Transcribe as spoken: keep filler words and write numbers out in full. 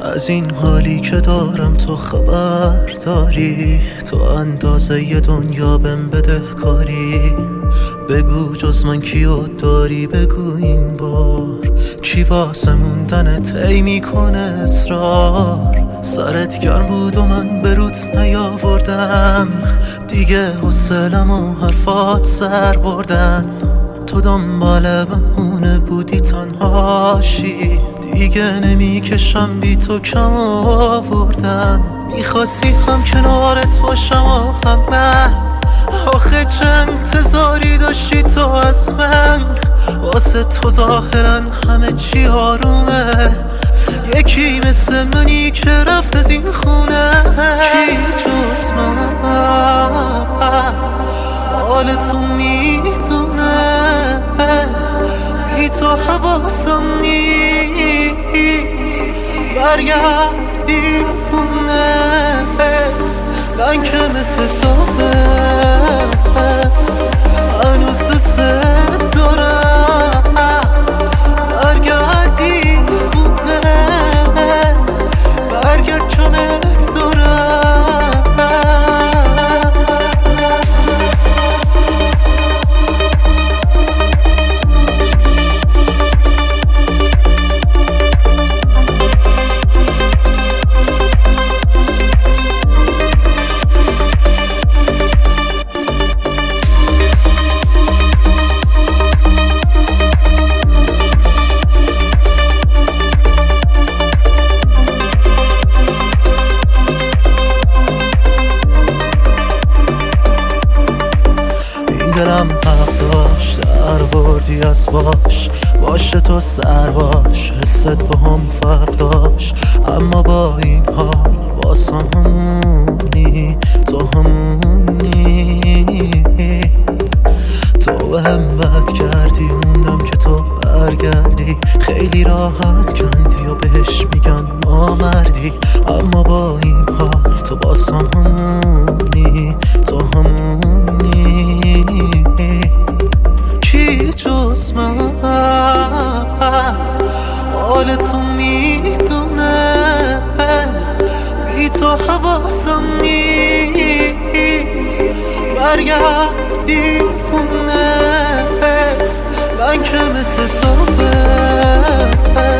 از این حالی که دارم تو خبر داری؟ تو اندازه ی دنیا بهم بده کاری. بگو جز من کیو داری، بگو این بار کی واسه موندنت ای میکنه اصرار. سرت گرم بود و من به روت نیاوردم، دیگه حوصلم و حرفات سر بردن. تو دنبال بهونه بودی تنهاشی، دیگه نمیکشم بی تو کم آوردن. میخواستی هم کنارت باشم و هم نه، آخه چه انتظاری داشتی تو از من؟ واسه تو ظاهرا همه چی آرومه، یکی مثل منی که رفت از این خونه. کی جز من حال تو میدونه، بی تو حواسم نیست برگردی خونه. من که مثل صبح هنوز دوست دارم، برگردی خونه، برگرد کمت دارم. دلم حق داشت در بردی از باش، باشه تو سر باش، حست با هم فرق داشت. اما با این حال واسم همونی، تو همونی. تو به هم بد کردی، موندم که تو برگردی. خیلی راحت کندی و بهش میگن ما مردی، اما با این حال تو باسم همونی، تو همونی. کی جز من حال تو میدونه، بی تو حواسم نیست برگردی خونه. من که مثل صبح